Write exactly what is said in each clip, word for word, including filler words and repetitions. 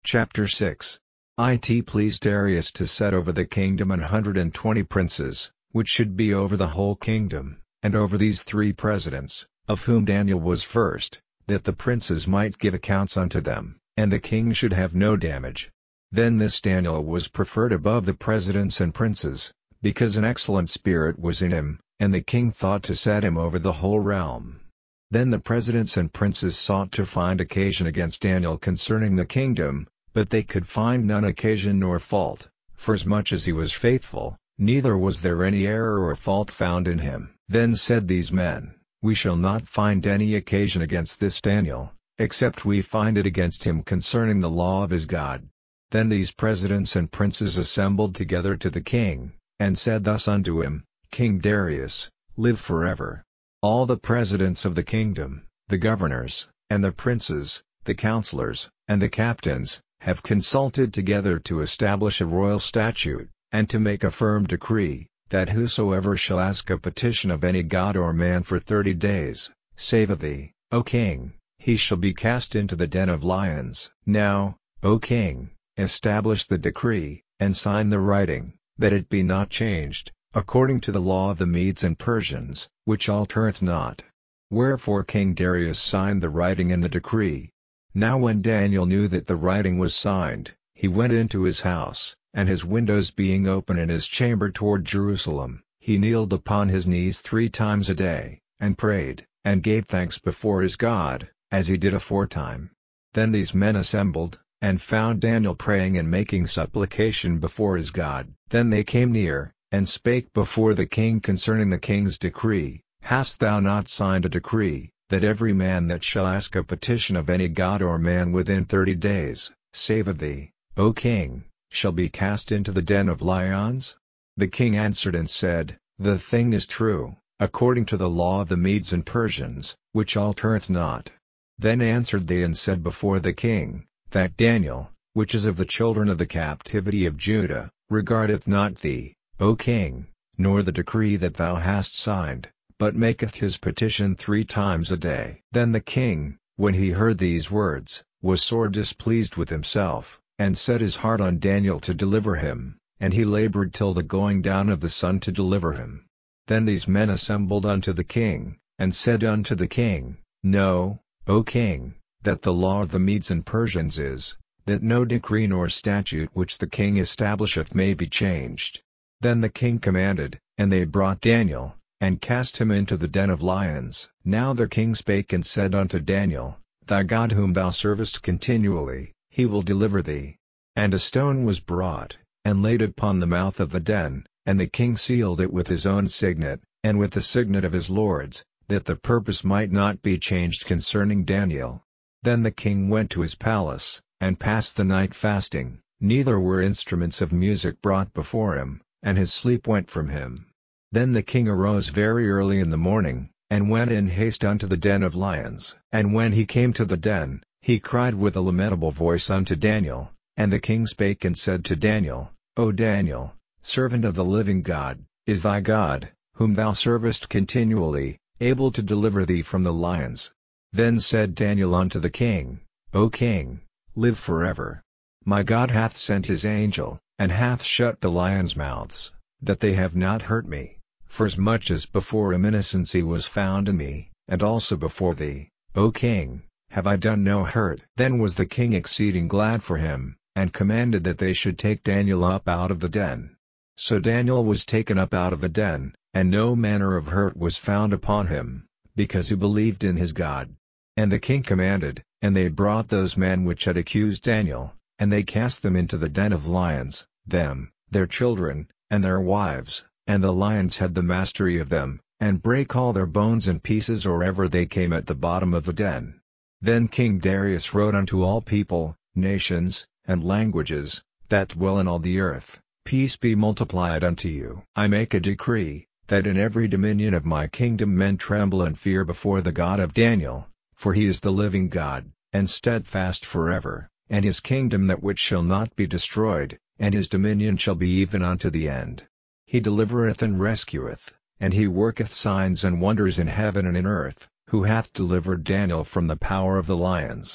Chapter six. It pleased Darius to set over the kingdom an hundred and twenty princes, which should be over the whole kingdom, and over these three presidents, of whom Daniel was first, that the princes might give accounts unto them, and the king should have no damage. Then this Daniel was preferred above the presidents and princes, because an excellent spirit was in him, and the king thought to set him over the whole realm. Then the presidents and princes sought to find occasion against Daniel concerning the kingdom, but they could find none occasion nor fault, forasmuch as he was faithful, neither was there any error or fault found in him. Then said these men, We shall not find any occasion against this Daniel, except we find it against him concerning the law of his God. Then these presidents and princes assembled together to the king, and said thus unto him, King Darius, live forever. All the presidents of the kingdom, the governors, and the princes, the counselors, and the captains, have consulted together to establish a royal statute, and to make a firm decree, that whosoever shall ask a petition of any god or man for thirty days, save of thee, O king, he shall be cast into the den of lions. Now, O king, establish the decree, and sign the writing, that it be not changed, according to the law of the Medes and Persians, which altereth not. Wherefore King Darius signed the writing and the decree. Now when Daniel knew that the writing was signed, he went into his house, and his windows being open in his chamber toward Jerusalem, he kneeled upon his knees three times a day, and prayed, and gave thanks before his God, as he did aforetime. Then these men assembled, and found Daniel praying and making supplication before his God. Then they came near, and spake before the king concerning the king's decree. Hast thou not signed a decree, that every man that shall ask a petition of any god or man within thirty days, save of thee, O king, shall be cast into the den of lions? The king answered and said, The thing is true, according to the law of the Medes and Persians, which altereth not. Then answered they and said before the king, That Daniel, which is of the children of the captivity of Judah, regardeth not thee, O king, nor the decree that thou hast signed, but maketh his petition three times a day. Then the king, when he heard these words, was sore displeased with himself, and set his heart on Daniel to deliver him, and he labored till the going down of the sun to deliver him. Then these men assembled unto the king, and said unto the king, Know, O king, that the law of the Medes and Persians is, that no decree nor statute which the king establisheth may be changed. Then the king commanded, and they brought Daniel, and cast him into the den of lions. Now the king spake and said unto Daniel, Thy God whom thou servest continually, he will deliver thee. And a stone was brought, and laid upon the mouth of the den, and the king sealed it with his own signet, and with the signet of his lords, that the purpose might not be changed concerning Daniel. Then the king went to his palace, and passed the night fasting, neither were instruments of music brought before him, and his sleep went from him. Then the king arose very early in the morning, and went in haste unto the den of lions. And when he came to the den, he cried with a lamentable voice unto Daniel, and the king spake and said to Daniel, O Daniel, servant of the living God, is thy God, whom thou servest continually, able to deliver thee from the lions? Then said Daniel unto the king, O king, live forever. My God hath sent his angel, and hath shut the lions' mouths, that they have not hurt me, forasmuch as before him innocency was found in me, and also before thee, O king, have I done no hurt. Then was the king exceeding glad for him, and commanded that they should take Daniel up out of the den. So Daniel was taken up out of the den, and no manner of hurt was found upon him, because he believed in his God. And the king commanded, and they brought those men which had accused Daniel, and they cast them into the den of lions, them, their children, and their wives, and the lions had the mastery of them, and brake all their bones in pieces or ever they came at the bottom of the den. Then King Darius wrote unto all people, nations, and languages, that dwell in all the earth, Peace be multiplied unto you. I make a decree, that in every dominion of my kingdom men tremble and fear before the God of Daniel, for he is the living God, and steadfast forever, and his kingdom that which shall not be destroyed, and his dominion shall be even unto the end. He delivereth and rescueth, and he worketh signs and wonders in heaven and in earth, who hath delivered Daniel from the power of the lions.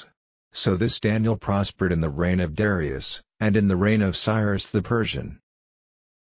So this Daniel prospered in the reign of Darius, and in the reign of Cyrus the Persian.